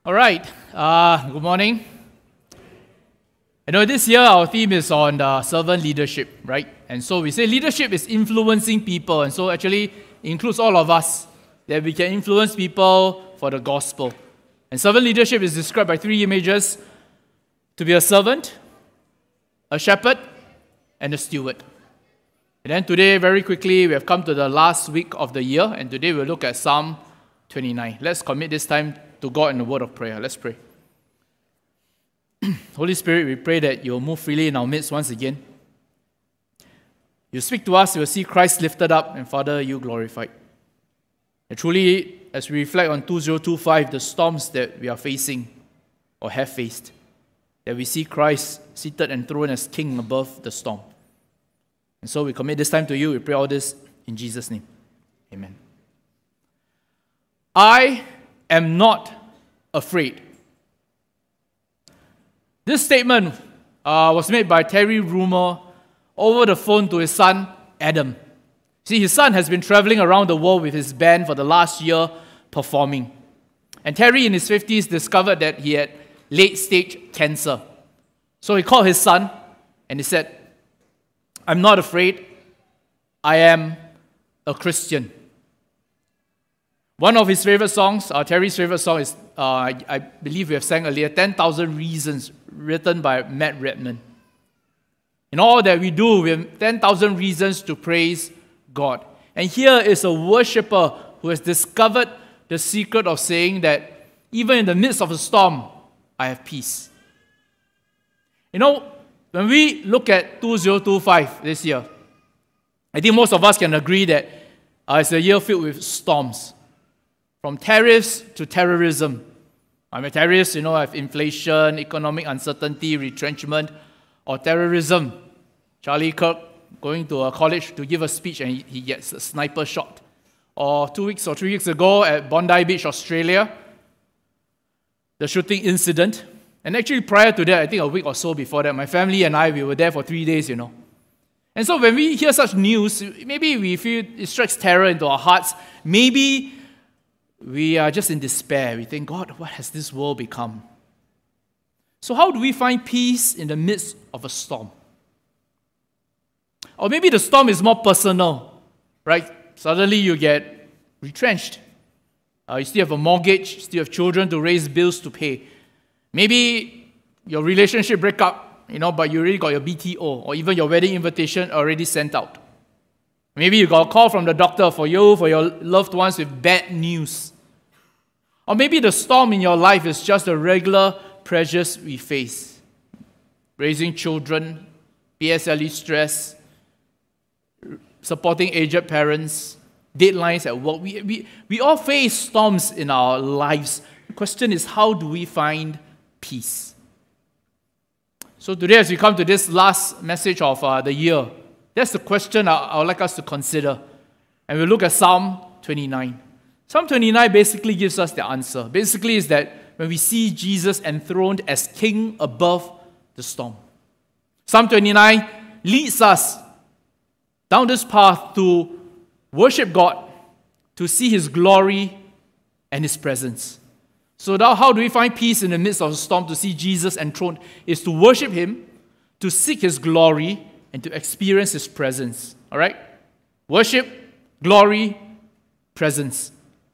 All right, good morning. I know this year our theme is on servant leadership, right? And so we say leadership is influencing people, and so actually it includes all of us, that we can influence people for the gospel. And servant leadership is described by three images: to be a servant, a shepherd, and a steward. And then today, very quickly, we have come to the last week of the year, and today we'll look at Psalm 29. Let's commit this time to God in a word of prayer. Let's pray. Holy Spirit, we pray that you'll move freely in our midst once again. You speak to us, you will see Christ lifted up, and Father, you glorified. And truly, as we reflect on 2025, the storms that we are facing or have faced, that we see Christ seated and throned as King above the storm. And so we commit this time to you. We pray all this in Jesus' name. Amen. I am not afraid. This statement was made by Terry Rumor over the phone to his son, Adam. See, his son has been traveling around the world with his band for the last year performing. And Terry, in his 50s, discovered that he had late-stage cancer. So he called his son and he said, "I'm not afraid. I am a Christian." One of his favorite songs, Terry's favorite song is, I believe we have sang earlier, 10,000 Reasons, written by Matt Redman. In all that we do, we have 10,000 reasons to praise God. And here is a worshiper who has discovered the secret of saying that even in the midst of a storm, I have peace. You know, when we look at 2025 this year, I think most of us can agree that it's a year filled with storms. From tariffs to terrorism. Tariffs, have inflation, economic uncertainty, retrenchment, or terrorism. Charlie Kirk going to a college to give a speech and he gets a sniper shot. Or 2 weeks or 3 weeks ago at Bondi Beach, Australia, the shooting incident. And actually prior to that, I think a week or so before that, my family and I, we were there for 3 days, And so when we hear such news, maybe we feel it strikes terror into our hearts. Maybe we are just in despair. We think, God, what has this world become? So how do we find peace in the midst of a storm? Or maybe the storm is more personal, right? Suddenly you get retrenched. You still have a mortgage, still have children to raise, bills to pay. Maybe your relationship break up, but you already got your BTO, or even your wedding invitation already sent out. Maybe you got a call from the doctor for you, for your loved ones with bad news. Or maybe the storm in your life is just the regular pressures we face. Raising children, PSLE stress, supporting aged parents, deadlines at work. We all face storms in our lives. The question is, how do we find peace? So today, as we come to this last message of the year, that's the question I would like us to consider. And we'll look at Psalm 29. Psalm 29 basically gives us the answer. Basically is that when we see Jesus enthroned as King above the storm. Psalm 29 leads us down this path to worship God, to see His glory and His presence. So now how do we find peace in the midst of a storm? To see Jesus enthroned is to worship Him, to seek His glory, and to experience His presence. All right? Worship, glory, presence.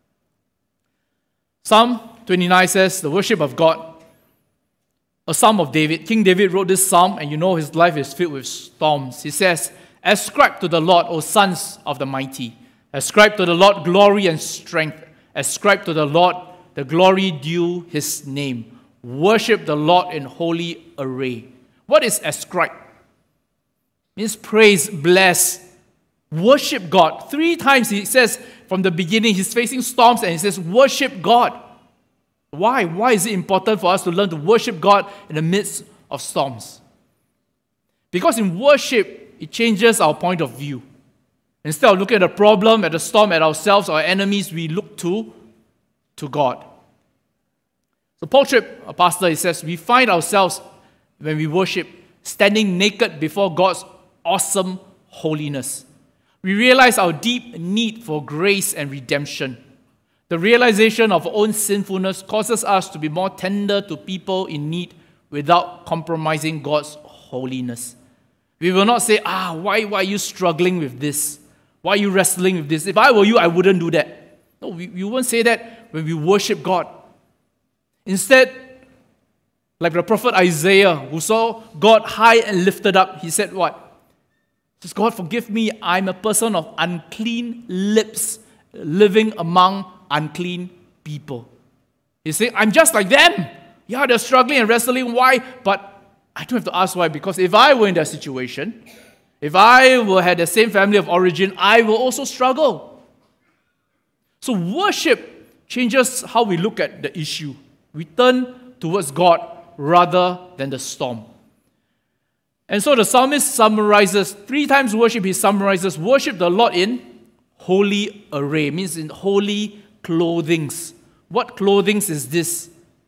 Psalm 29 says, the worship of God, a psalm of David. King David wrote this psalm, and his life is filled with storms. He says, "Ascribe to the Lord, O sons of the mighty. Ascribe to the Lord glory and strength. Ascribe to the Lord the glory due His name. Worship the Lord in holy array." What is ascribe? Means praise, bless, worship God. 3 times he says from the beginning, he's facing storms and he says, worship God. Why? Why is it important for us to learn to worship God in the midst of storms? Because in worship, it changes our point of view. Instead of looking at the problem, at the storm, at ourselves, our enemies, we look to God. So Paul Tripp, a pastor, he says, we find ourselves, when we worship, standing naked before God's awesome holiness. We realize our deep need for grace and redemption. The realization of our own sinfulness causes us to be more tender to people in need without compromising God's holiness. We will not say, why are you struggling with this? Why are you wrestling with this? If I were you, I wouldn't do that. No, we won't say that when we worship God. Instead, like the prophet Isaiah, who saw God high and lifted up, he said what? He says, God, forgive me, I'm a person of unclean lips, living among unclean people. He's saying, I'm just like them. Yeah, they're struggling and wrestling. Why? But I don't have to ask why, because if I were in that situation, if I had the same family of origin, I will also struggle. So worship changes how we look at the issue. We turn towards God rather than the storm. And so the psalmist summarizes, 3 times worship, he summarizes, worship the Lord in holy array, means in holy clothings. What clothings is this?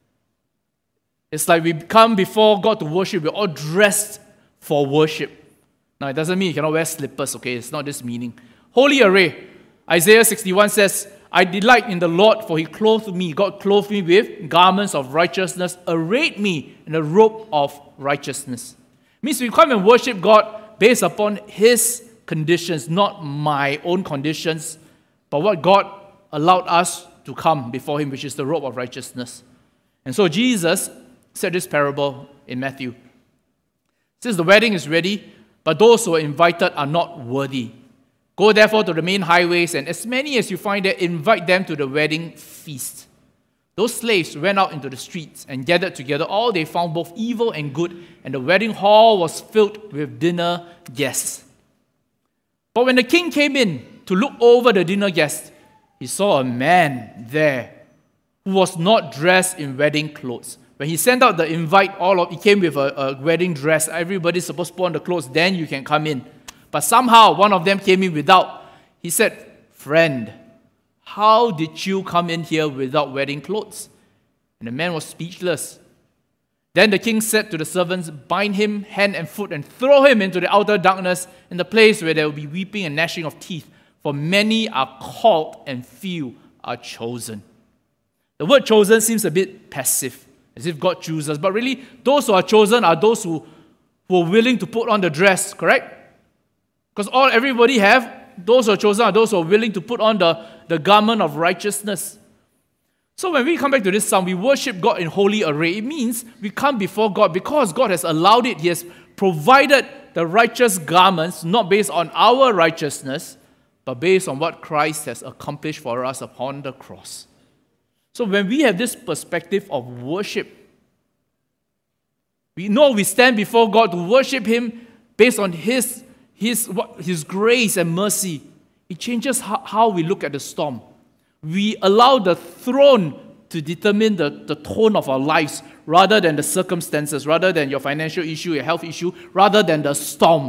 It's like we come before God to worship, we're all dressed for worship. Now, it doesn't mean you cannot wear slippers, okay? It's not this meaning. Holy array. Isaiah 61 says, I delight in the Lord, for he clothed me. God clothed me with garments of righteousness, arrayed me in a robe of righteousness. It means we come and worship God based upon his conditions, not my own conditions, but what God allowed us to come before him, which is the robe of righteousness. And so Jesus said this parable in Matthew. It says, the wedding is ready, but those who are invited are not worthy. Go therefore to the main highways, and as many as you find there, invite them to the wedding feast. Those slaves went out into the streets and gathered together all they found, both evil and good, and the wedding hall was filled with dinner guests. But when the king came in to look over the dinner guests, he saw a man there who was not dressed in wedding clothes. When he sent out the invite, he came with a wedding dress. Everybody's supposed to put on the clothes, then you can come in. But somehow, one of them came in without. He said, friend, how did you come in here without wedding clothes? And the man was speechless. Then the king said to the servants, bind him hand and foot and throw him into the outer darkness, in the place where there will be weeping and gnashing of teeth. For many are called and few are chosen. The word chosen seems a bit passive, as if God chooses. But really, those who are chosen are those who are willing to put on the dress, correct? Because everybody those who are chosen are those who are willing to put on the garment of righteousness. So when we come back to this psalm, we worship God in holy array. It means we come before God because God has allowed it. He has provided the righteous garments, not based on our righteousness, but based on what Christ has accomplished for us upon the cross. So when we have this perspective of worship, we know we stand before God to worship him based on his grace and mercy. It changes how we look at the storm. We allow the throne to determine the tone of our lives rather than the circumstances, rather than your financial issue, your health issue, rather than the storm.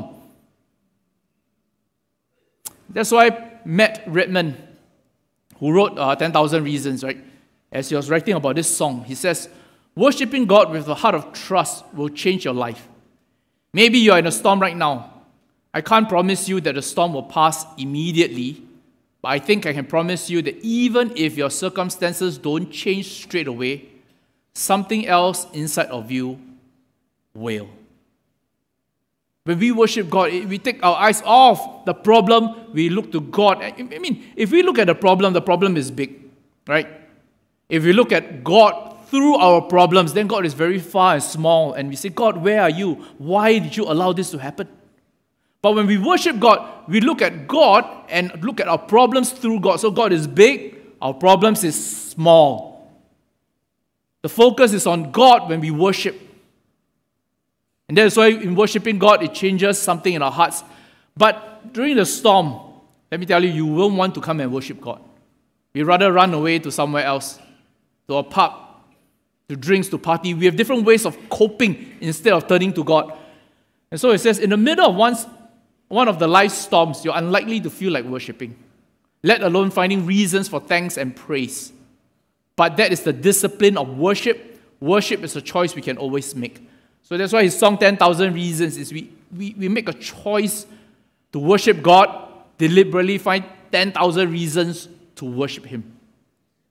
That's why Matt Redman, who wrote 10,000 Reasons, right? As he was writing about this song, he says, worshiping God with a heart of trust will change your life. Maybe you're in a storm right now. I can't promise you that the storm will pass immediately, but I think I can promise you that even if your circumstances don't change straight away, something else inside of you will. When we worship God, we take our eyes off the problem, we look to God. I mean, if we look at the problem is big, right? If we look at God through our problems, then God is very far and small, and we say, God, where are you? Why did you allow this to happen? But when we worship God, we look at God and look at our problems through God. So God is big, our problems is small. The focus is on God when we worship. And that's why in worshiping God, it changes something in our hearts. But during the storm, let me tell you, you won't want to come and worship God. We'd rather run away to somewhere else, to a pub, to drinks, to party. We have different ways of coping instead of turning to God. And so it says, in the middle of one of the life storms, you're unlikely to feel like worshiping, let alone finding reasons for thanks and praise. But that is the discipline of worship. Worship is a choice we can always make. So that's why his song 10,000 Reasons is we make a choice to worship God, deliberately find 10,000 reasons to worship him.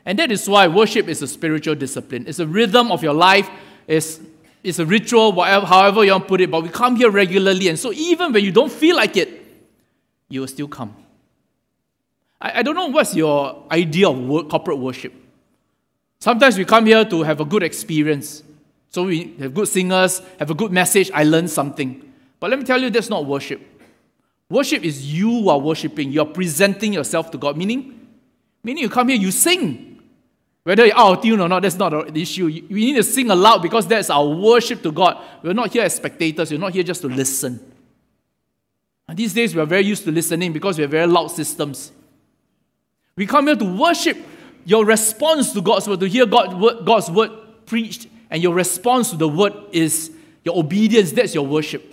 And that is why worship is a spiritual discipline. It's a rhythm of your life. It's a ritual, however you want to put it. But we come here regularly. And so even when you don't feel like it, you will still come. I don't know what's your idea of corporate worship. Sometimes we come here to have a good experience. So we have good singers, have a good message, I learned something. But let me tell you, that's not worship. Worship is you are worshiping. You are presenting yourself to God. Meaning you come here, you sing. Whether you're out of tune or not, that's not the issue. We need to sing aloud because that's our worship to God. We're not here as spectators. We're not here just to listen. And these days, we're very used to listening because we have very loud systems. We come here to worship. Your response to God's word, to hear God's word preached, and your response to the word is your obedience. That's your worship.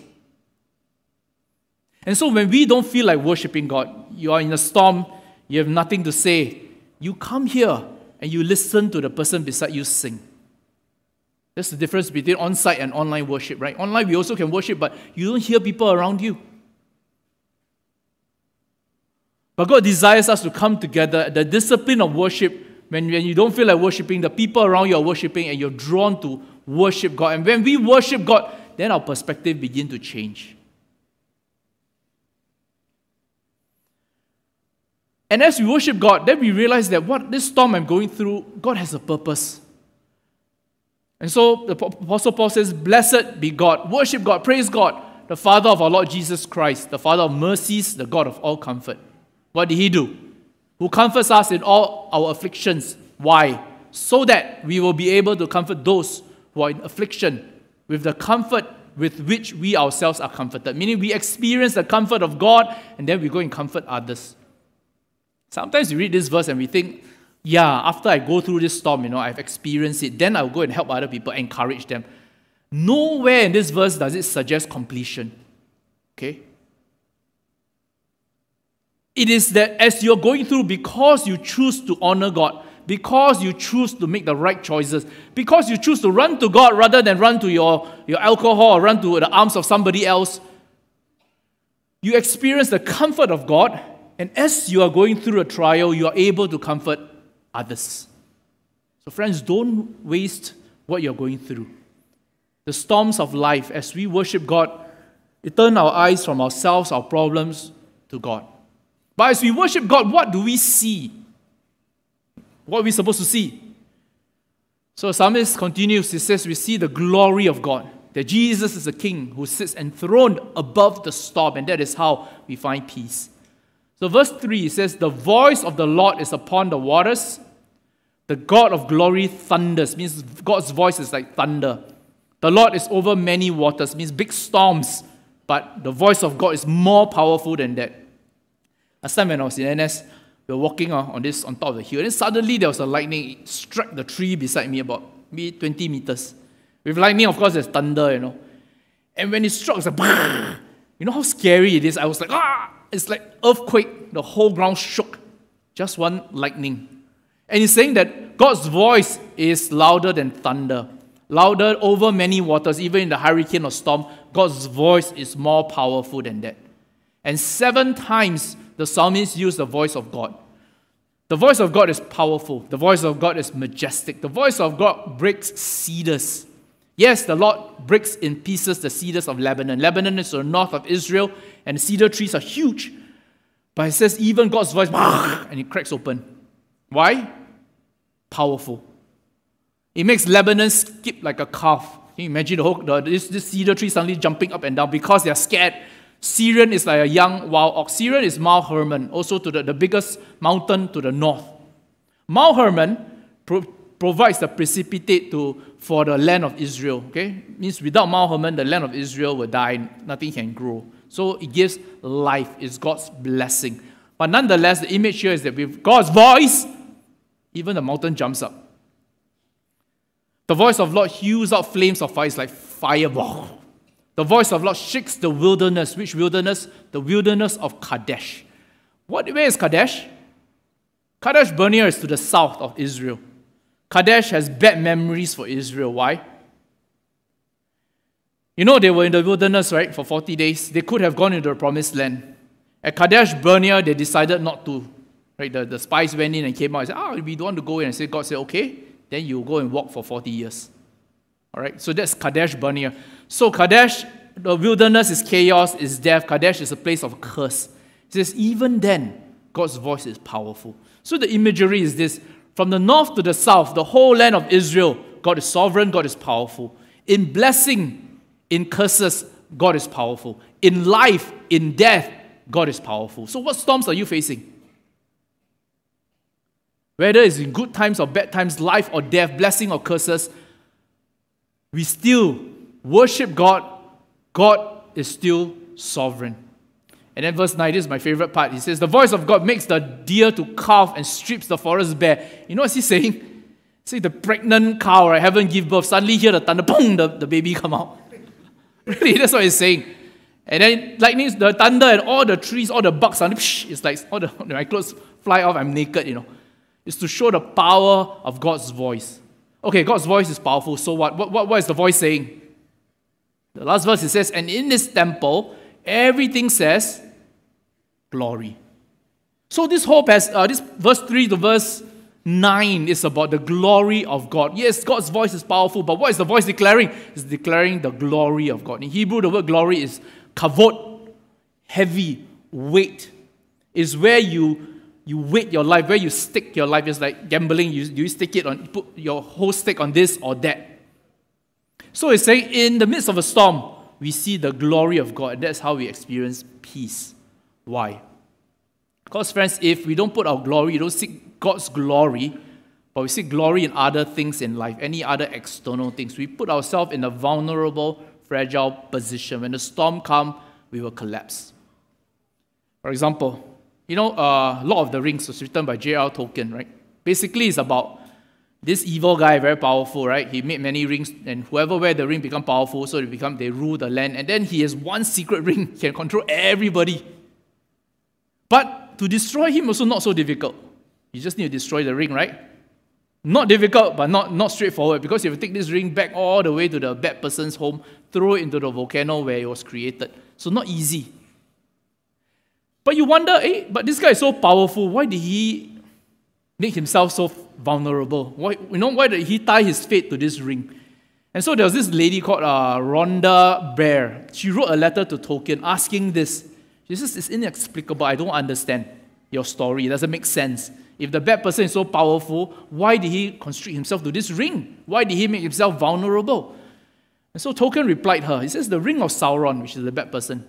And so when we don't feel like worshiping God, you are in a storm, you have nothing to say, you come here and you listen to the person beside you sing. That's the difference between on-site and online worship, right? Online we also can worship, but you don't hear people around you. But God desires us to come together. The discipline of worship, when you don't feel like worshiping, the people around you are worshiping and you're drawn to worship God. And when we worship God, then our perspective begins to change. And as we worship God, then we realize that what this storm I'm going through, God has a purpose. And so the Apostle Paul says, "Blessed be God, worship God, praise God, the Father of our Lord Jesus Christ, the Father of mercies, the God of all comfort." What did He do? Who comforts us in all our afflictions. Why? So that we will be able to comfort those who are in affliction with the comfort with which we ourselves are comforted. Meaning we experience the comfort of God and then we go and comfort others. Sometimes we read this verse and we think, yeah, after I go through this storm, I've experienced it, then I'll go and help other people, encourage them. Nowhere in this verse does it suggest completion. Okay? It is that as you're going through, because you choose to honor God, because you choose to make the right choices, because you choose to run to God rather than run to your alcohol or run to the arms of somebody else, you experience the comfort of God, and as you are going through a trial, you are able to comfort others. So friends, don't waste what you're going through. The storms of life, as we worship God, we turn our eyes from ourselves, our problems, to God. But as we worship God, what do we see? What are we supposed to see? So the psalmist continues, he says, we see the glory of God, that Jesus is a king who sits enthroned above the storm, and that is how we find peace. So verse 3 says, the voice of the Lord is upon the waters, the God of glory thunders, means God's voice is like thunder. The Lord is over many waters, means big storms, but the voice of God is more powerful than that. Last time when I was in NS, we were walking on top of the hill, and then suddenly there was a lightning. It struck the tree beside me about maybe 20 meters. With lightning, of course, there's thunder, And when it struck, it's like, you know how scary it is? I was like, it's like earthquake. The whole ground shook. Just one lightning. And he's saying that God's voice is louder than thunder. Louder over many waters, even in the hurricane or storm, God's voice is more powerful than that. And 7 times the psalmist used the voice of God. The voice of God is powerful. The voice of God is majestic. The voice of God breaks cedars. Yes, the Lord breaks in pieces the cedars of Lebanon. Lebanon is to the north of Israel, and the cedar trees are huge. But it says even God's voice, and it cracks open. Why? Powerful. It makes Lebanon skip like a calf. Can you imagine this cedar tree suddenly jumping up and down because they're scared? Syrian is like a young wild ox. Syrian is Mount Hermon, also to the biggest mountain to the north. Mount Hermon provides the precipitate for the land of Israel. Okay, means without Mount Hermon, the land of Israel will die. Nothing can grow. So it gives life. It's God's blessing. But nonetheless, the image here is that with God's voice, even the mountain jumps up. The voice of Lord hews out flames of fire. It's like fireball. The voice of Lord shakes the wilderness. Which wilderness? The wilderness of Kadesh. Where is Kadesh? Kadesh Barnea is to the south of Israel. Kadesh has bad memories for Israel. Why? They were in the wilderness, right, for 40 days. They could have gone into the promised land. At Kadesh Barnea, they decided not to. Right? The spies went in and came out and said, we don't want to go in. And God said, okay, then you go and walk for 40 years. All right, so that's Kadesh Barnea. So Kadesh, the wilderness is chaos, is death. Kadesh is a place of curse. It says, even then, God's voice is powerful. So the imagery is this: from the north to the south, the whole land of Israel, God is sovereign, God is powerful. In blessing, in curses, God is powerful. In life, in death, God is powerful. So what storms are you facing? Whether it's in good times or bad times, life or death, blessing or curses, we still worship God. God is still sovereign. And then verse 9, this is my favorite part. He says, the voice of God makes the deer to calve and strips the forest bare. You know what he's saying? See, the pregnant cow, right, haven't give birth, suddenly hear the thunder, boom, the baby come out. Really, that's what he's saying. And then lightning, the thunder, and all the trees, all the bugs, suddenly, it's like all my clothes fly off, I'm naked, It's to show the power of God's voice. Okay, God's voice is powerful, so what? What is the voice saying? The last verse, it says, and in this temple, everything says, glory. So this whole this verse 3 to verse 9 is about the glory of God. Yes, God's voice is powerful, but what is the voice declaring? It's declaring the glory of God. In Hebrew, the word glory is kavod, heavy, weight. It's where you weight your life, where you stake your life. It's like gambling. You stick it on, put your whole stake on this or that. So it's saying in the midst of a storm, we see the glory of God, and that's how we experience peace. Why? Because, friends, if we don't put our glory, you don't seek God's glory, but we seek glory in other things in life, any other external things, we put ourselves in a vulnerable, fragile position. When the storm comes, we will collapse. For example, Lord of the Rings was written by J.R.R. Tolkien, right? Basically, it's about this evil guy, very powerful, right? He made many rings, and whoever wear the ring become powerful, so they rule the land. And then he has one secret ring, he can control everybody. But to destroy him also not so difficult. You just need to destroy the ring, right? Not difficult, but not straightforward, because you have to take this ring back all the way to the bad person's home, throw it into the volcano where it was created. So not easy. But you wonder, but this guy is so powerful, why did he make himself so vulnerable? Why did he tie his fate to this ring? And so there was this lady called Rhonda Byrne. She wrote a letter to Tolkien asking this. She says, it's inexplicable, I don't understand your story, it doesn't make sense. If the bad person is so powerful, why did he constrict himself to this ring? Why did he make himself vulnerable? And so Tolkien replied her, he says, the ring of Sauron, which is the bad person,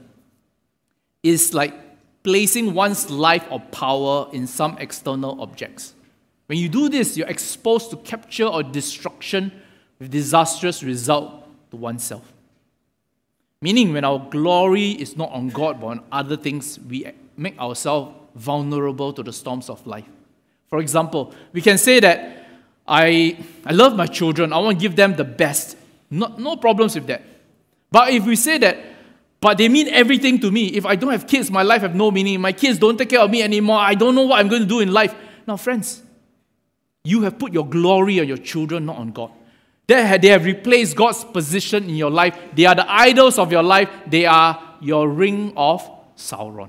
is like placing one's life or power in some external objects. When you do this, you're exposed to capture or destruction with disastrous result to oneself. Meaning, when our glory is not on God but on other things, we make ourselves vulnerable to the storms of life. For example, we can say that I love my children, I want to give them the best. No problems with that. But if we say that, but they mean everything to me. If I don't have kids, my life have no meaning. My kids don't take care of me anymore. I don't know what I'm going to do in life. Now, friends, you have put your glory on your children, not on God. They have replaced God's position in your life. They are the idols of your life. They are your ring of Sauron.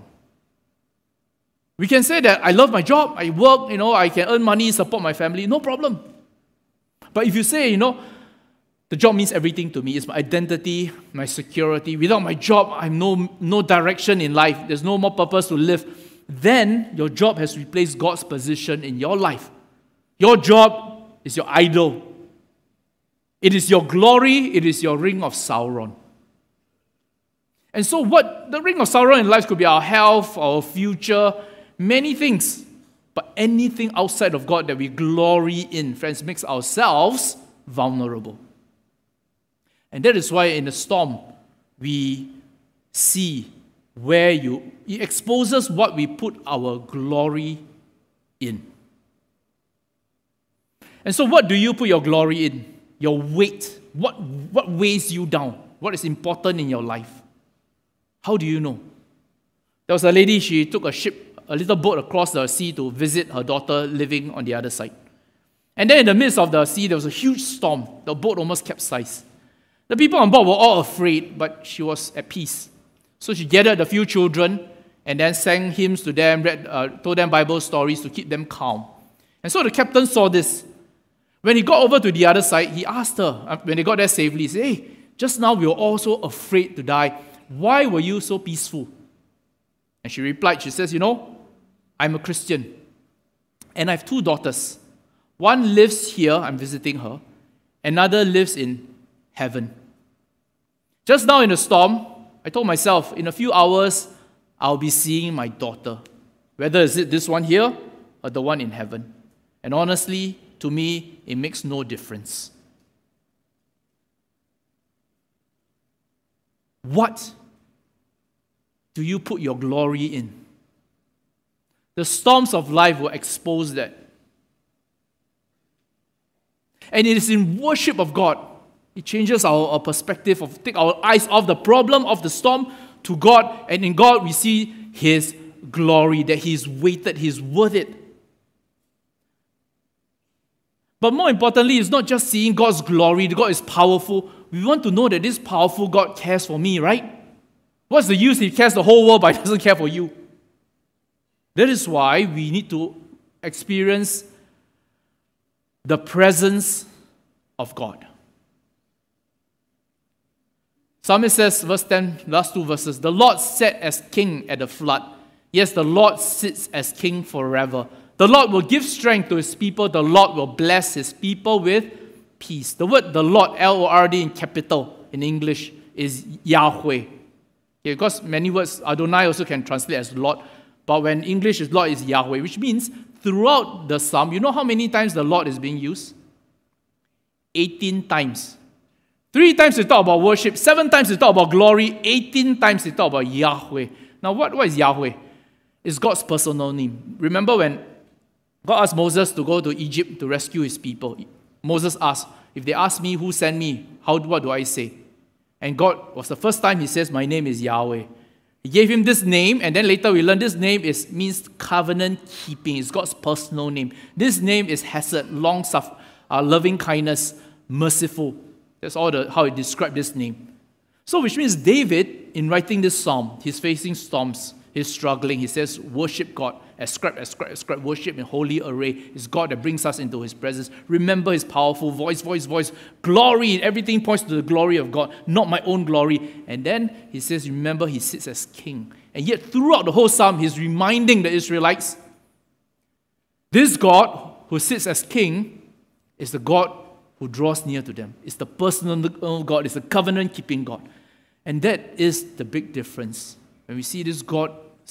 We can say that I love my job, I work, I can earn money, support my family, no problem. But if you say, the job means everything to me. It's my identity, my security. Without my job, I have no direction in life. There's no more purpose to live. Then your job has replaced God's position in your life. Your job is your idol. It is your glory. It is your ring of Sauron. And so what the ring of Sauron in life could be our health, our future, many things. But anything outside of God that we glory in, friends, makes ourselves vulnerable. And that is why in the storm, we see where it exposes what we put our glory in. And so what do you put your glory in? Your weight. What weighs you down? What is important in your life? How do you know? There was a lady, she took a little boat across the sea to visit her daughter living on the other side. And then in the midst of the sea, there was a huge storm. The boat almost capsized. The people on board were all afraid, but she was at peace. So she gathered a few children and then sang hymns to them, told them Bible stories to keep them calm. And so the captain saw this. When he got over to the other side, he asked her, when they got there safely, he said, "Hey, just now we were all so afraid to die. Why were you so peaceful?" And she replied, she says, "I'm a Christian, and I have 2 daughters. One lives here, I'm visiting her. Another lives in heaven. Just now in the storm, I told myself, in a few hours, I'll be seeing my daughter, whether is it this one here or the one in heaven. And honestly, to me, it makes no difference." What do you put your glory in? The storms of life will expose that. And it is in worship of God. It changes our perspective of take our eyes off the problem of the storm to God, and in God we see His glory, that He is weighted, He is worth it. But more importantly, it's not just seeing God's glory, God is powerful. We want to know that this powerful God cares for me, right? What's the use if He cares the whole world but He doesn't care for you? That is why we need to experience the presence of God. Psalmist says, verse 10, last 2 verses, "The Lord sat as king at the flood. Yes, the Lord sits as king forever. The Lord will give strength to His people. The Lord will bless His people with peace." The word "the Lord," L-O-R-D in capital in English, is Yahweh. Okay, because many words, Adonai also can translate as Lord, but when English is Lord, is Yahweh, which means throughout the psalm, you know how many times the Lord is being used? 18 times. 3 times we talk about worship, 7 times we talk about glory, 18 times we talk about Yahweh. Now, what is Yahweh? It's God's personal name. Remember when God asked Moses to go to Egypt to rescue his people? Moses asked, "If they ask me who sent me, what do I say?" And God was the first time He says, "My name is Yahweh." He gave him this name, and then later we learn this name means covenant keeping. It's God's personal name. This name is Hesed, loving kindness, merciful. That's how it describes this name. So which means David, in writing this psalm, he's facing storms, he's struggling. He says, worship God, ascribe, worship in holy array. It's God that brings us into His presence. Remember His powerful voice, glory. Everything points to the glory of God, not my own glory. And then he says, remember He sits as king. And yet throughout the whole psalm, he's reminding the Israelites, this God who sits as king is the God who draws near to them. It's the personal God. It's the covenant-keeping God. And that is the big difference. When we see this God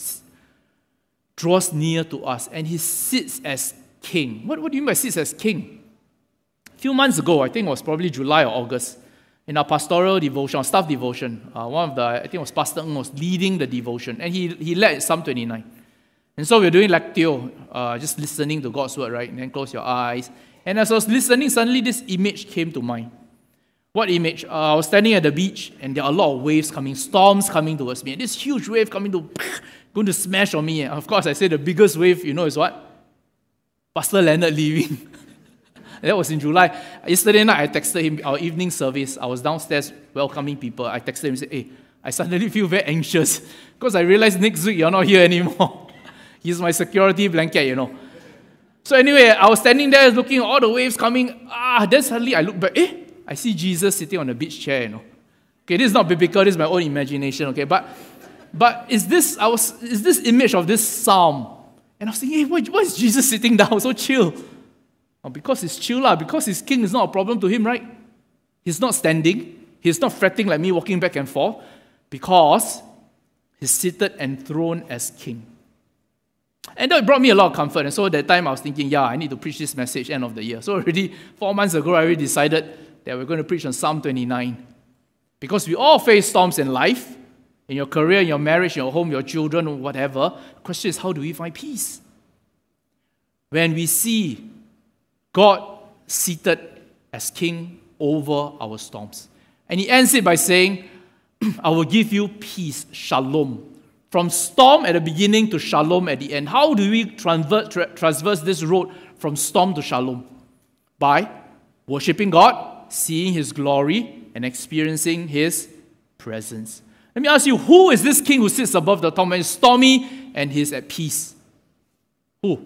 draws near to us and He sits as king. What do you mean by sits as king? A few months ago, I think it was probably July or August, in our pastoral devotion, our staff devotion, I think it was Pastor Ng was leading the devotion, and he led Psalm 29. And so we were doing lectio, just listening to God's word, right? And then close your eyes. And as I was listening, suddenly this image came to mind. What image? I was standing at the beach, and there are a lot of waves coming, storms coming towards me. And this huge wave going to smash on me. And of course, I say the biggest wave, is what? Pastor Leonard leaving. That was in July. Yesterday night, I texted him, our evening service. I was downstairs welcoming people. I texted him and said, "Hey, I suddenly feel very anxious because I realized next week you're not here anymore." He's my security blanket, So anyway, I was standing there looking at all the waves coming. Then suddenly I look back. I see Jesus sitting on a beach chair, Okay, this is not biblical. This is my own imagination, okay? But is this image of this psalm? And I was thinking, why is Jesus sitting down so chill? Because he's chill, because his king is not a problem to him, right? He's not standing. He's not fretting like me, walking back and forth, because he's seated enthroned as king. And that brought me a lot of comfort. And so at that time, I was thinking, I need to preach this message end of the year. So already 4 months ago, I already decided that we're going to preach on Psalm 29. Because we all face storms in life, in your career, in your marriage, in your home, your children, or whatever. The question is, how do we find peace? When we see God seated as king over our storms. And he ends it by saying, I will give you peace, shalom. From storm at the beginning to shalom at the end. How do we traverse this road from storm to shalom? By worshiping God, seeing His glory, and experiencing His presence. Let me ask you, who is this king who sits above the storm and is stormy and he's at peace? Who?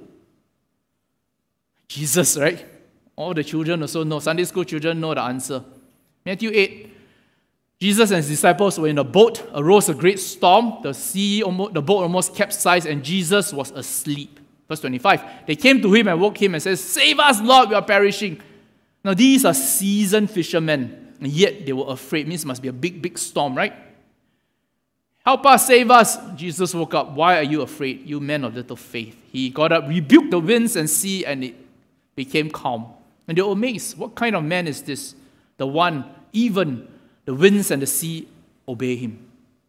Jesus, right? All the children also know. Sunday school children know the answer. Matthew 8. Jesus and his disciples were in a boat. Arose a great storm. The boat almost capsized, and Jesus was asleep. Verse 25. They came to him and woke him and said, "Save us, Lord, we are perishing." Now these are seasoned fishermen, and yet they were afraid. It means it must be a big, big storm, right? "Help us, save us." Jesus woke up. "Why are you afraid, you men of little faith?" He got up, rebuked the winds and sea, and it became calm. And they were amazed. What kind of man is this? The one, even the winds and the sea obey him.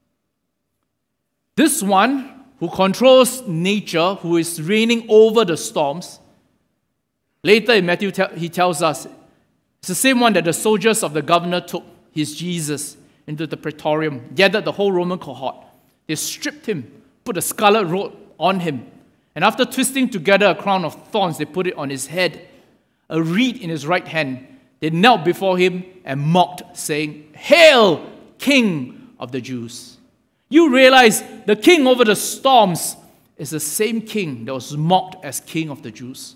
This one who controls nature, who is reigning over the storms, later in Matthew he tells us, it's the same one that the soldiers of the governor took, his Jesus, into the praetorium, gathered the whole Roman cohort. They stripped him, put a scarlet robe on him, and after twisting together a crown of thorns, they put it on his head, a reed in his right hand. They knelt before him and mocked, saying, "Hail, King of the Jews." You realize the king over the storms is the same king that was mocked as King of the Jews.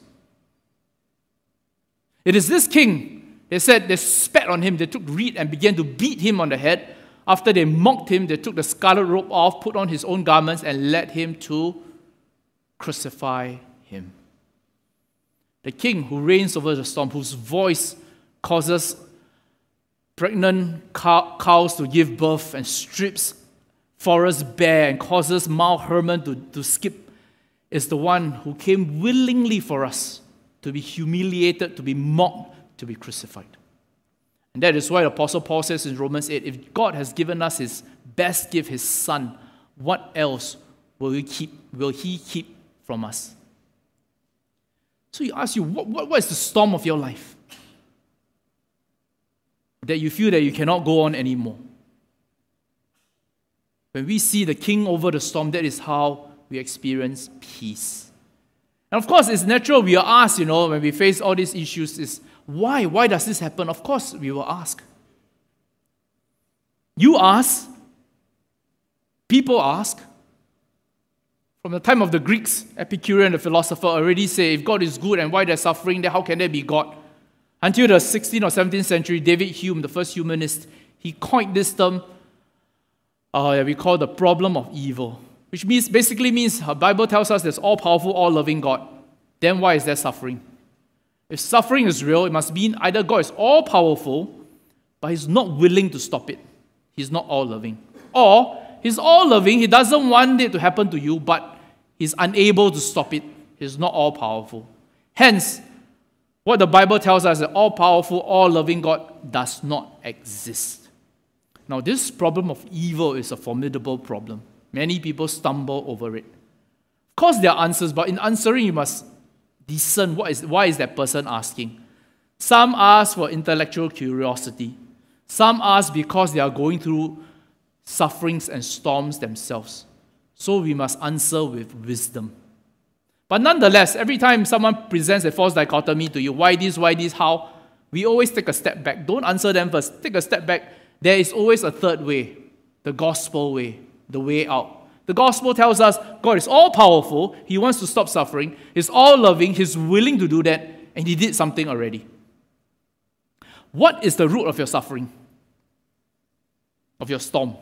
It is this king, they said, they spat on him, they took reed and began to beat him on the head. After they mocked him, they took the scarlet robe off, put on his own garments, and led him to crucify him. The king who reigns over the storm, whose voice causes pregnant cows to give birth and strips forests bare and causes Mount Hermon to skip, is the one who came willingly for us to be humiliated, to be mocked, to be crucified. And that is why the Apostle Paul says in Romans 8, if God has given us his best gift, his Son, what else will he keep from us? So he asks you, what is the storm of your life that you feel that you cannot go on anymore? When we see the king over the storm, that is how we experience peace. And of course, it's natural we are asked, when we face all these issues, is why? Why does this happen? Of course, we will ask. You ask. People ask. From the time of the Greeks, Epicurean, the philosopher, already say, if God is good and why there's suffering, then how can there be God? Until the 16th or 17th century, David Hume, the first humanist, he coined this term that we call the problem of evil, which basically means the Bible tells us there's all-powerful, all-loving God. Then why is there suffering? If suffering is real, it must mean either God is all-powerful, but he's not willing to stop it. He's not all-loving. Or he's all-loving, he doesn't want it to happen to you, but he's unable to stop it. He's not all-powerful. Hence, what the Bible tells us is that all-powerful, all-loving God does not exist. Now, this problem of evil is a formidable problem. Many people stumble over it. Of course, there are answers, but in answering, you must discern why is that person asking. Some ask for intellectual curiosity. Some ask because they are going through sufferings and storms themselves. So we must answer with wisdom. But nonetheless, every time someone presents a false dichotomy to you, why this, how, we always take a step back. Don't answer them first. Take a step back. There is always a third way, the gospel way, the way out. The gospel tells us God is all-powerful. He wants to stop suffering. He's all-loving. He's willing to do that, and he did something already. What is the root of your suffering? Of your storm?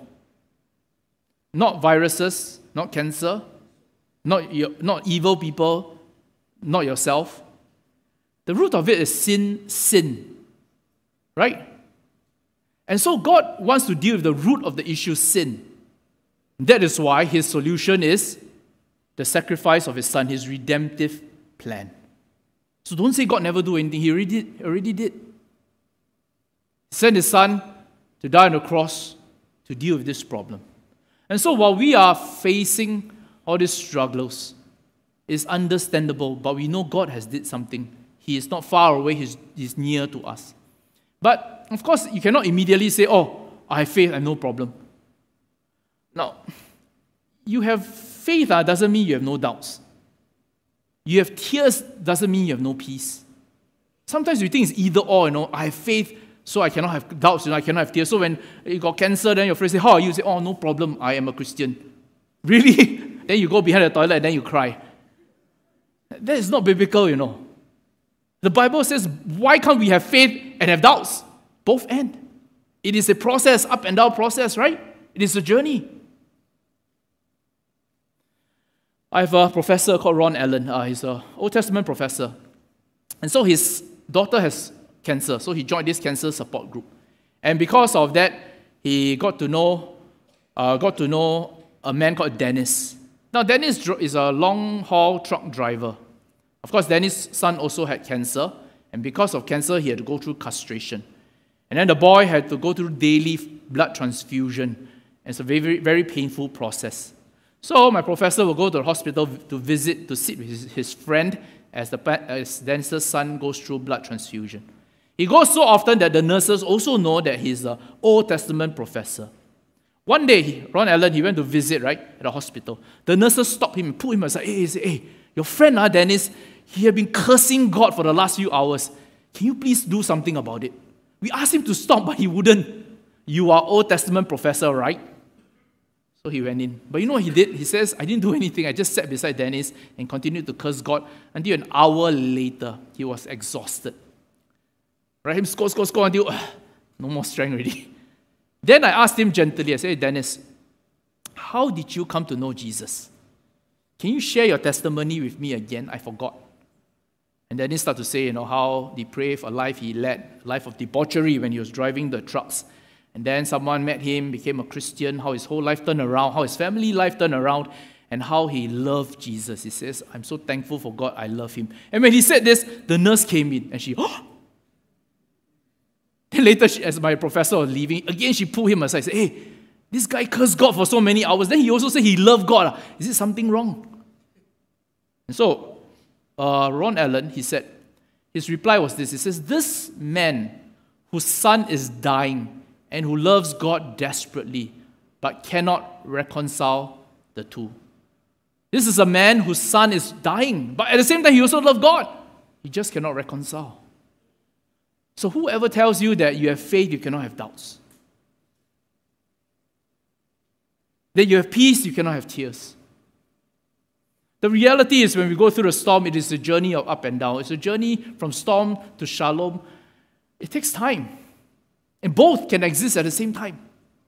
Not viruses, not cancer, not evil people, not yourself. The root of it is sin. Right? And so God wants to deal with the root of the issue, sin. That is why his solution is the sacrifice of his Son, his redemptive plan. So don't say God never do anything. He already did. He sent his Son to die on the cross to deal with this problem. And so while we are facing all these struggles, it's understandable, but we know God has did something. He is not far away, he's near to us. But, of course, you cannot immediately say, oh, I have faith and no problem. Now, you have faith doesn't mean you have no doubts. You have tears doesn't mean you have no peace. Sometimes we think it's either or, I have faith, So I cannot have doubts, I cannot have tears. So when you got cancer, then your friend say, how are you? You say, oh, no problem, I am a Christian. Really? Then you go behind the toilet and then you cry. That is not biblical, The Bible says, why can't we have faith and have doubts? Both end. It is a process, up and down process, right? It is a journey. I have a professor called Ron Allen. He's an Old Testament professor. And so his daughter has cancer. So he joined this cancer support group. And because of that, he got to know a man called Dennis. Now, Dennis is a long-haul truck driver. Of course, Dennis' son also had cancer. And because of cancer, he had to go through castration. And then the boy had to go through daily blood transfusion. It's a very, very painful process. So my professor will go to the hospital to sit with his friend as Dennis' son goes through blood transfusion. He goes so often that the nurses also know that he's an Old Testament professor. One day, Ron Allen, he went to visit, right, at the hospital. The nurses stopped him and pulled him aside. Hey, your friend, Dennis, he had been cursing God for the last few hours. Can you please do something about it? We asked him to stop, but he wouldn't. You are Old Testament professor, right? So he went in. But you know what he did? He says, I didn't do anything. I just sat beside Dennis and continued to curse God until an hour later, he was exhausted. Right? Him scold until no more strength already. Then I asked him gently, I said, Dennis, how did you come to know Jesus? Can you share your testimony with me again? I forgot. And then he started to say, how depraved a life he led, a life of debauchery when he was driving the trucks. And then someone met him, became a Christian, how his whole life turned around, how his family life turned around, and how he loved Jesus. He says, I'm so thankful for God, I love him. And when he said this, the nurse came in, and she, Then later, as my professor was leaving, again she pulled him aside and said, hey, this guy cursed God for so many hours. Then he also said he loved God. Is it something wrong? And so, Ron Allen, he said, his reply was this. He says, this man whose son is dying and who loves God desperately but cannot reconcile the two. This is a man whose son is dying, but at the same time he also loves God. He just cannot reconcile. So whoever tells you that you have faith, you cannot have doubts. That you have peace, you cannot have tears. The reality is when we go through a storm, it is a journey of up and down. It's a journey from storm to shalom. It takes time. And both can exist at the same time.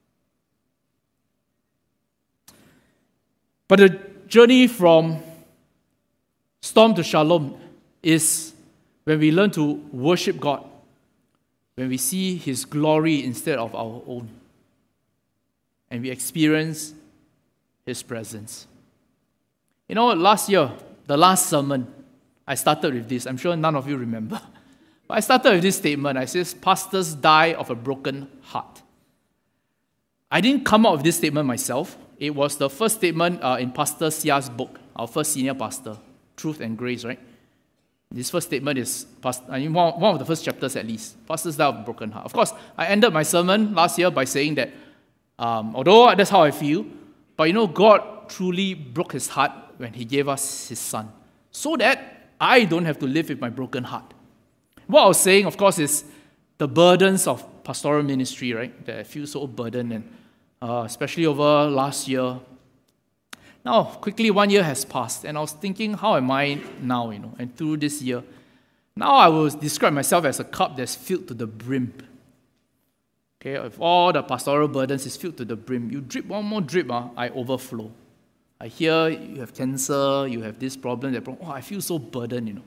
But the journey from storm to shalom is when we learn to worship God, when we see His glory instead of our own, and we experience His presence. Last year, the last sermon, I started with this. I'm sure none of you remember. But I started with this statement. I says, pastors die of a broken heart. I didn't come up with this statement myself. It was the first statement in Pastor Sia's book, our first senior pastor, Truth and Grace, right? This first statement is one of the first chapters at least. Pastors die of a broken heart. Of course, I ended my sermon last year by saying that, although that's how I feel, but God truly broke His heart when He gave us His Son, so that I don't have to live with my broken heart. What I was saying, of course, is the burdens of pastoral ministry, right? That I feel so burdened, and especially over last year. Now, quickly 1 year has passed, and I was thinking, how am I now, and through this year? Now I will describe myself as a cup that's filled to the brim. Okay, if all the pastoral burdens is filled to the brim, you drip one more drip, I overflow. I hear you have cancer, you have this problem, that problem. I feel so burdened,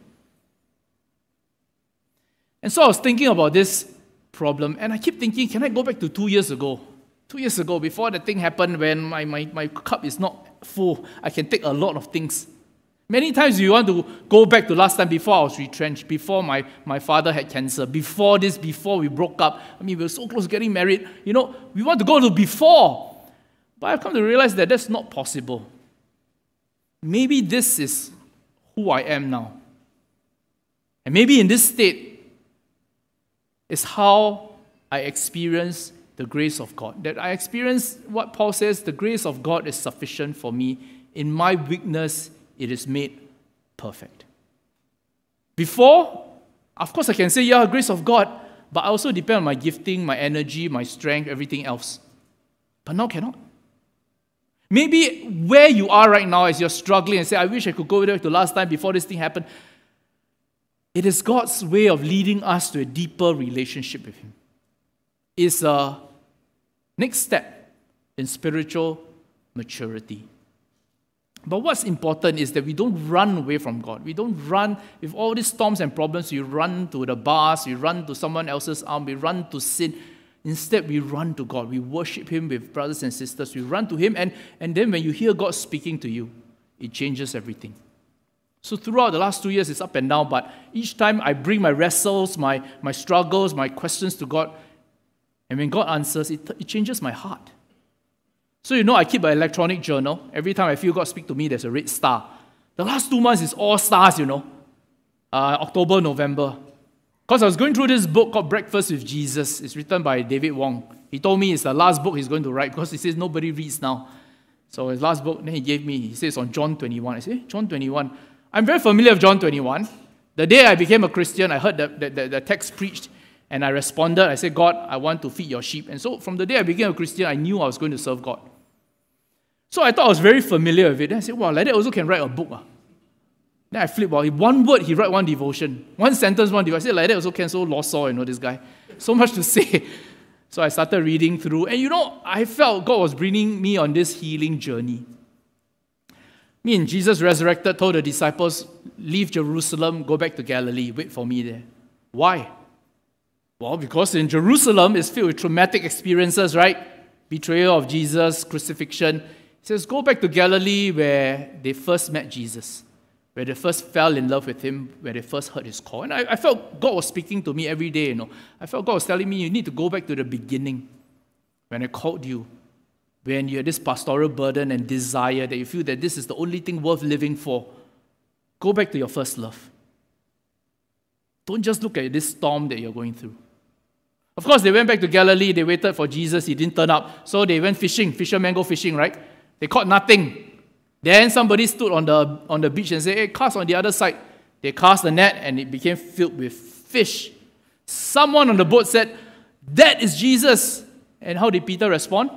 And so I was thinking about this problem, and I keep thinking, can I go back to 2 years ago? 2 years ago, before the thing happened, when my cup is not full, I can take a lot of things. Many times we want to go back to last time before I was retrenched, before my father had cancer, before we broke up. We were so close to getting married. We want to go to before. But I've come to realize that that's not possible. Maybe this is who I am now. And maybe in this state is how I experience the grace of God. That I experience what Paul says, the grace of God is sufficient for me. In my weakness, it is made perfect. Before, of course I can say, grace of God, but I also depend on my gifting, my energy, my strength, everything else. But now cannot. Maybe where you are right now as you're struggling and say, I wish I could go back to last time before this thing happened. It is God's way of leading us to a deeper relationship with Him. It's a next step in spiritual maturity. But what's important is that we don't run away from God. We don't run with all these storms and problems. We run to the bars, we run to someone else's arm, we run to sin. Instead, we run to God. We worship Him with brothers and sisters. We run to Him, and then when you hear God speaking to you, it changes everything. So throughout the last 2 years, it's up and down, but each time I bring my wrestles, my struggles, my questions to God, and when God answers, it changes my heart. So I keep an electronic journal. Every time I feel God speak to me, there's a red star. The last 2 months is all stars, October, November. Because I was going through this book called Breakfast with Jesus. It's written by David Wong. He told me it's the last book he's going to write because he says nobody reads now. So his last book, then he says on John 21. I say, John 21. I'm very familiar with John 21. The day I became a Christian, I heard the text preached, and I responded. I said, God, I want to feed your sheep. And so from the day I became a Christian, I knew I was going to serve God. So I thought I was very familiar with it. Then I said, wow, like that also can write a book. Then I flipped, one word, he write one devotion. One sentence, one devotion. I said, like that also can, so lost all, this guy. So much to say. So I started reading through, and I felt God was bringing me on this healing journey. Me and Jesus resurrected, told the disciples, leave Jerusalem, go back to Galilee, wait for me there. Why? Well, because in Jerusalem, it's filled with traumatic experiences, right? Betrayal of Jesus, crucifixion. He says, go back to Galilee where they first met Jesus, where they first fell in love with Him, where they first heard His call. And I felt God was speaking to me every day, I felt God was telling me, you need to go back to the beginning, when I called you, when you had this pastoral burden and desire that you feel that this is the only thing worth living for. Go back to your first love. Don't just look at this storm that you're going through. Of course, they went back to Galilee, they waited for Jesus, He didn't turn up. So they went fishing. Fishermen go fishing, right? They caught nothing. Then somebody stood on the beach and said, hey, cast on the other side. They cast the net and it became filled with fish. Someone on the boat said, that is Jesus. And how did Peter respond?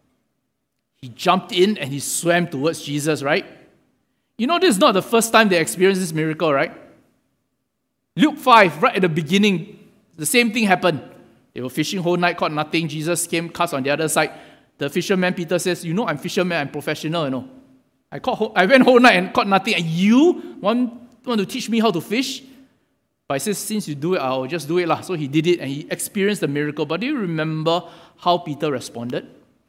He jumped in and he swam towards Jesus, right? This is not the first time they experienced this miracle, right? Luke 5, right at the beginning, the same thing happened. They were fishing whole night, caught nothing. Jesus came, cast on the other side. The fisherman, Peter, says, I'm fisherman, I'm professional, I went whole night and caught nothing. And you want to teach me how to fish? But he says, since you do it, I'll just do it. So he did it and he experienced the miracle. But do you remember how Peter responded?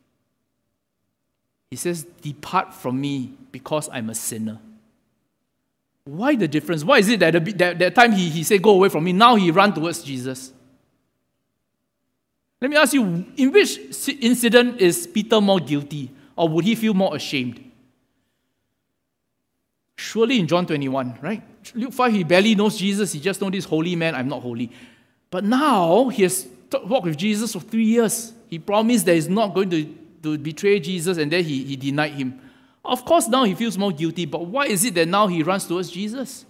He says, depart from me because I'm a sinner. Why the difference? Why is it that time he said, go away from me, now he ran towards Jesus? Let me ask you, in which incident is Peter more guilty? Or would he feel more ashamed? Surely in John 21, right? Luke 5, he barely knows Jesus. He just knows this holy man, I'm not holy. But now he has walked with Jesus for 3 years. He promised that he's not going to betray Jesus, and then he denied him. Of course, now he feels more guilty, but why is it that now he runs towards Jesus?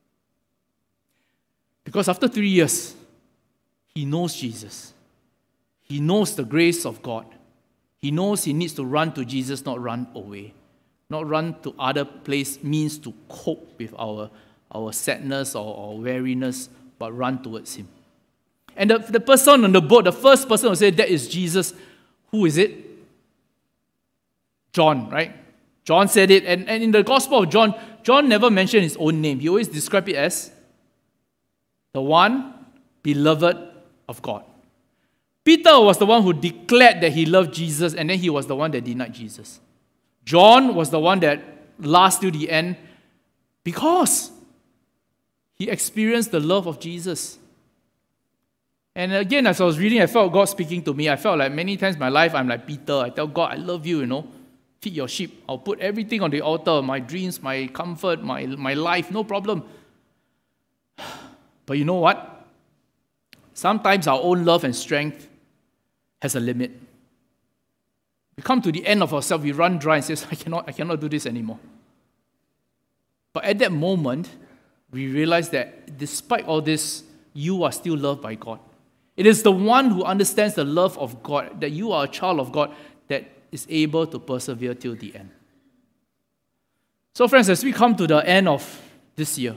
Because after 3 years, he knows Jesus. He knows the grace of God. He knows he needs to run to Jesus, not run away. Not run to other place means to cope with our sadness or weariness, but run towards Him. And the person on the boat, the first person who said, that is Jesus. Who is it? John, right? John said it, and in the Gospel of John, John never mentioned his own name. He always described it as the one beloved of God. Peter was the one who declared that he loved Jesus, and then he was the one that denied Jesus. John was the one that lasted till the end because he experienced the love of Jesus. And again, as I was reading, I felt God speaking to me. I felt like many times in my life, I'm like Peter. I tell God, I love you, Feed your sheep. I'll put everything on the altar, my dreams, my comfort, my life, no problem. But you know what? Sometimes our own love and strength has a limit. We come to the end of ourselves, we run dry and say, I cannot do this anymore. But at that moment, we realize that despite all this, you are still loved by God. It is the one who understands the love of God, that you are a child of God, that is able to persevere till the end. So friends, as we come to the end of this year,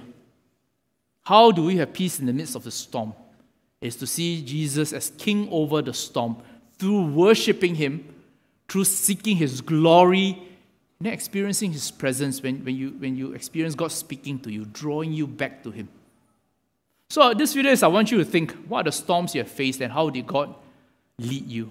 how do we have peace in the midst of the storm? It's to see Jesus as king over the storm, through worshiping him, through seeking his glory, and then experiencing his presence when you experience God speaking to you, drawing you back to him. So this video is I want you to think, what are the storms you have faced and how did God lead you?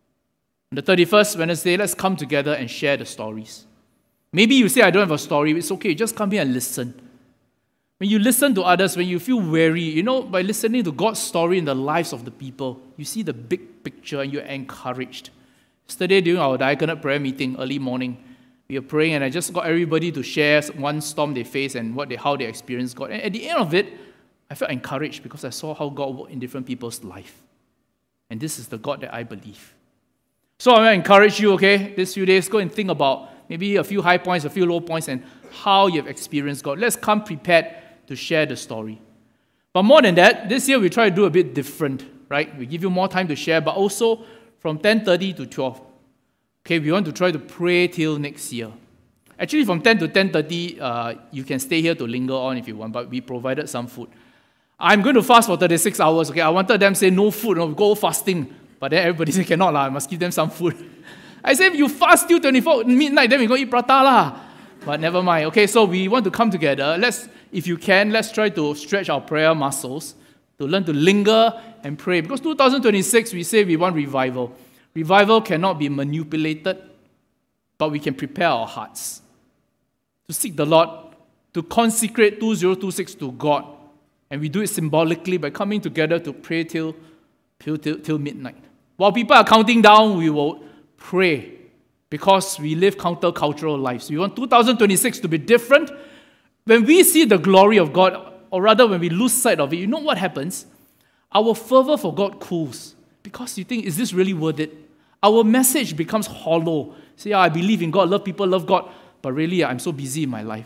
On the 31st Wednesday, let's come together and share the stories. Maybe you say, I don't have a story. It's okay, just come here and listen. When you listen to others, when you feel weary, by listening to God's story in the lives of the people, you see the big picture and you're encouraged. Yesterday during our diaconate prayer meeting, early morning, we were praying and I just got everybody to share one storm they faced and how they experienced God. And at the end of it, I felt encouraged because I saw how God worked in different people's life. And this is the God that I believe. So I want to encourage you, okay, this few days, go and think about maybe a few high points, a few low points, and how you've experienced God. Let's come prepared to share the story. But more than that, this year we try to do a bit different, right? We give you more time to share, but also from 10:30 to 12. Okay, we want to try to pray till next year. Actually, from 10 to 10:30, you can stay here to linger on if you want, but we provided some food. I'm going to fast for 36 hours, okay? I wanted them to say no food, we go fasting. But then everybody said, cannot I must give them some food. I said, if you fast till 24 midnight, then we go eat prata lah. But never mind. Okay, so we want to come together. If you can, let's try to stretch our prayer muscles to learn to linger and pray. Because 2026, we say we want revival. Revival cannot be manipulated, but we can prepare our hearts to seek the Lord, to consecrate 2026 to God. And we do it symbolically by coming together to pray till midnight. While people are counting down, we will pray because we live counter-cultural lives. We want 2026 to be different. When we see the glory of God, or rather when we lose sight of it, you know what happens? Our fervor for God cools because you think, is this really worth it? Our message becomes hollow. Say, I believe in God, love people, love God, but really I'm so busy in my life.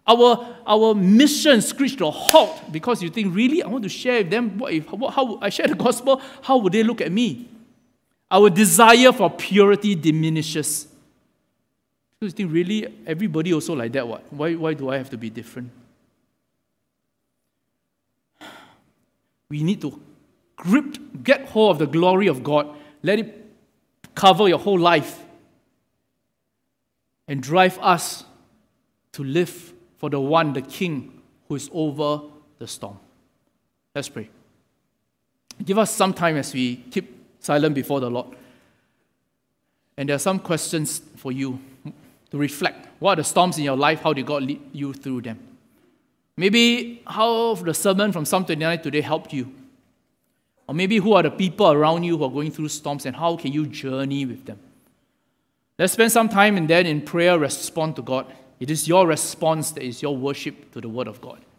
Our mission screeched to a halt because you think, really, I want to share with them. How I share the gospel, how would they look at me? Our desire for purity diminishes. Because you think, really, everybody also like that, what? Why do I have to be different? We need to get hold of the glory of God. Let it cover your whole life and drive us to live for the one, the King, who is over the storm. Let's pray. Give us some time as we keep silent before the Lord. And there are some questions for you to reflect. What are the storms in your life? How did God lead you through them? Maybe how the sermon from Psalm 29 today helped you. Or maybe who are the people around you who are going through storms and how can you journey with them? Let's spend some time and then in prayer respond to God. It is your response that is your worship to the Word of God.